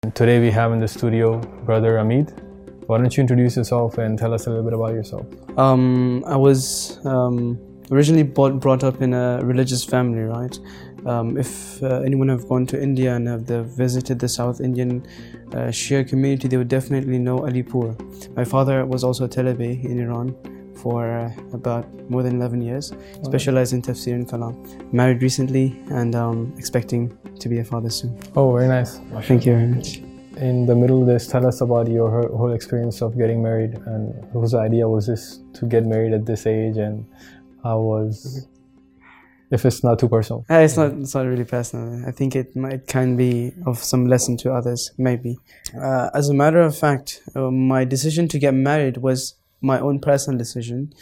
Today we have in the studio brother Amit. Why don't you introduce yourself and tell us a little bit about yourself? I was originally brought up in a religious family, right? If anyone have gone to India and have visited the South Indian Shia community, they would definitely know Alipur. My father was also a Talabi in Iran for about more than 11 years, specialized in tafsir and kalam. Married recently and expecting to be a father soon. Oh, very nice. Thank you very much. In the middle of this, tell us about your whole experience of getting married, and whose idea was this to get married at this age, and how was, if it's not too personal. It's not really personal. I think it can be of some lesson to others, maybe. As a matter of fact, my decision to get married was my own personal decision.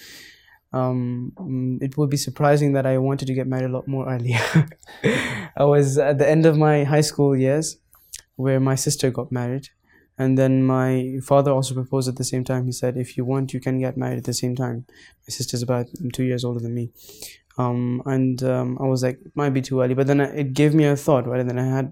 It would be surprising that I wanted to get married a lot more earlier. I was at the end of my high school years, where my sister got married, and then my father also proposed at the same time. He said, if you want, you can get married at the same time. My sister's about 2 years older than me. I was like, it might be too early, but then it gave me a thought, right? And then I had,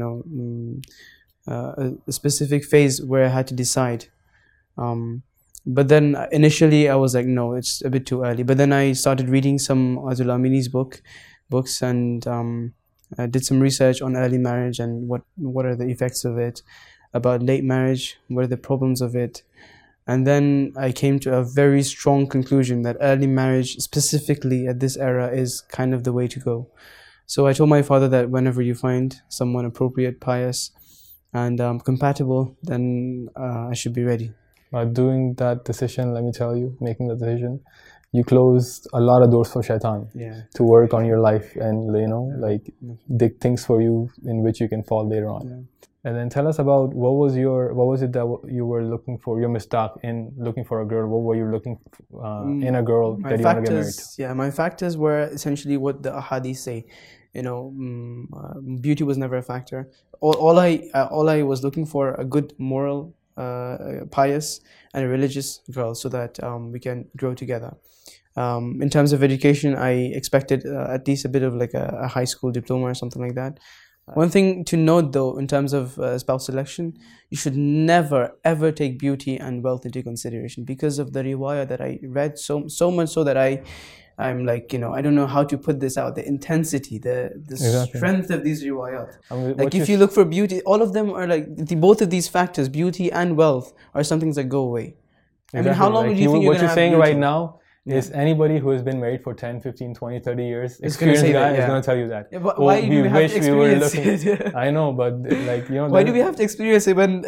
a specific phase where I had to decide. But then initially I was like, no, it's a bit too early. But then I started reading some Ayatollah Amini's books and I did some research on early marriage and what are the effects of it, about late marriage, what are the problems of it. And then I came to a very strong conclusion that early marriage, specifically at this era, is kind of the way to go. So I told my father that whenever you find someone appropriate, pious, and compatible, then I should be ready. Doing that decision, let me tell you, making the decision, you closed a lot of doors for shaitan to work on your life and dig things for you in which you can fall later on. And then tell us about what was it that you were looking for, your mistake in looking for a girl? What were you looking in a girl that you want to get married to? Yeah, my factors were essentially what the ahadith say. Beauty was never a factor. All I was looking for, a good moral, pious and a religious girl, so that we can grow together. In terms of education, I expected at least a bit of like a high school diploma or something like that. One thing to note though, in terms of spouse selection, you should never ever take beauty and wealth into consideration, because of the riwayah that I read, so much so that I'm like, I don't know how to put this out, the intensity, the strength of these riwayat. Like if you look for beauty, all of them are like, both of these factors, beauty and wealth, are some things that go away. Exactly. I mean, how long do you think you're what you're saying beauty? Right now is anybody who has been married for 10, 15, 20, 30 years, experienced guy is going to tell you that. Yeah, but why do we have to experience it? I know, but why do we have to experience it when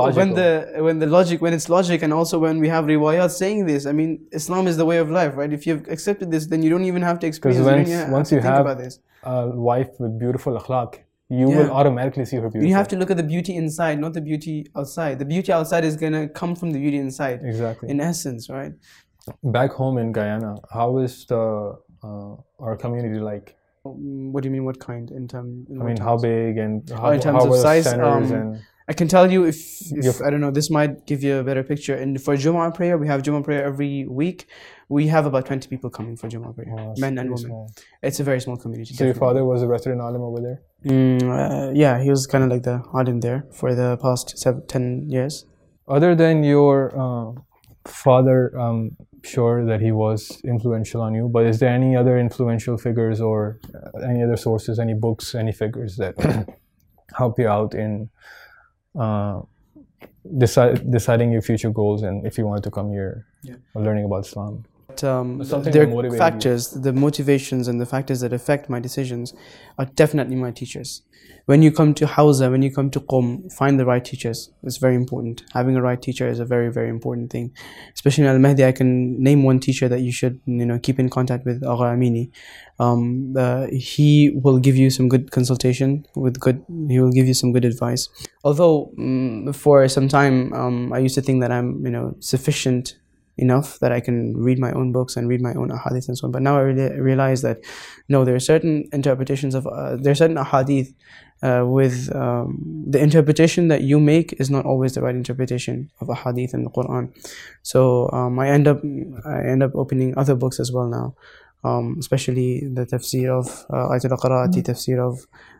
it's logic, and also when we have riwayat saying this? I mean, Islam is the way of life, right? If you've accepted this, then you don't even have to experience it. Because once you have a wife with beautiful akhlaq, you will automatically see her beauty. You have to look at the beauty inside, not the beauty outside. The beauty outside is going to come from the beauty inside. Exactly. In essence, right? Back home in Guyana, how is our community like? What do you mean? What kind? How big and how in terms of size? And I can tell you if I don't know, this might give you a better picture. And for Jummah prayer, we have Jummah prayer every week. We have about 20 people coming for Jummah prayer, men and women. Small. It's a very small community. So your father was a resident alim over there? Yeah, he was kind of like the alim there for the past 10 years. Other than your father, sure that he was influential on you, but is there any other influential figures or any other sources, any books, any figures that help you out in deciding your future goals and if you wanted to come here or learning about Islam? There are factors, the motivations and the factors that affect my decisions are definitely my teachers. When you come to Hawza, when you come to Qom, find the right teachers. It's very important. Having a right teacher is a very, very important thing. Especially in Al-Mahdi, I can name one teacher that you should keep in contact with, Agha Amini. He will give you some good consultation, he will give you some good advice. Although for some time I used to think that I'm sufficient enough that I can read my own books and read my own ahadith and so on. But now I realize that no, there are certain interpretations of there are certain ahadith with the interpretation that you make is not always the right interpretation of ahadith in the Quran. So I end up opening other books as well now, especially the tafsir of Ayatollah Qara'ati, tafsir of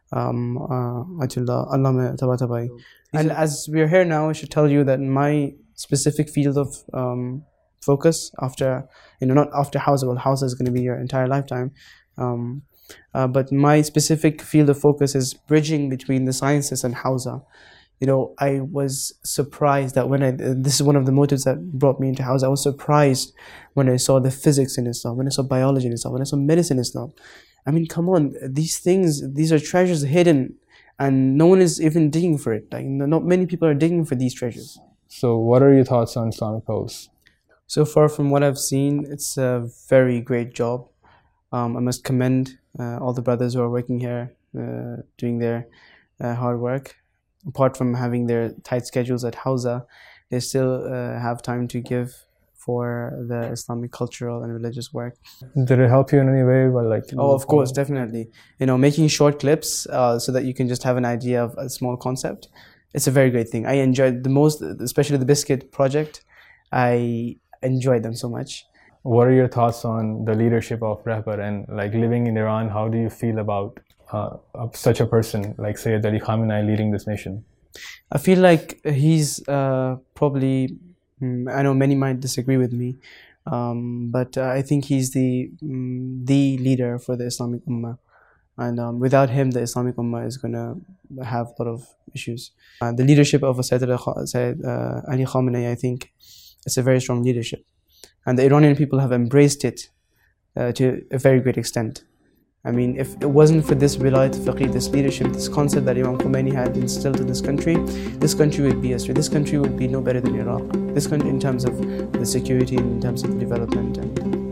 Ayatollah Allama Tabatabai. And as we're here now, I should tell you that my specific field of focus after, not after Hawza, well, Hawza is going to be your entire lifetime, but my specific field of focus is bridging between the sciences and Hawza. I was surprised that this is one of the motives that brought me into Hawza. I was surprised when I saw the physics in Islam, when I saw biology in Islam, when I saw medicine in Islam. I mean, come on, these are treasures hidden, and no one is even digging for it. Like, not many people are digging for these treasures. So what are your thoughts on Islamic Pulse? So far from what I've seen, it's a very great job. I must commend all the brothers who are working here, doing their hard work. Apart from having their tight schedules at Hawza, they still have time to give for the Islamic cultural and religious work. Did it help you in any way? Of course, definitely. Making short clips so that you can just have an idea of a small concept. It's a very great thing. I enjoyed the most, especially the Biscuit project. I enjoyed them so much. What are your thoughts on the leadership of Rehbar and living in Iran? How do you feel about such a person like Sayyid Ali Khamenei leading this nation? I feel like he's probably, I know many might disagree with me, but I think he's the leader for the Islamic Ummah. And without him, the Islamic Ummah is going to have a lot of issues. The leadership of Sayyid Ali Khamenei, I think, it's a very strong leadership. And the Iranian people have embraced it to a very great extent. I mean, if it wasn't for this wilayat faqih, this leadership, this concept that Imam Khomeini had instilled in this country would be astray. This country would be no better than Iraq. This country, in terms of the security, in terms of the development.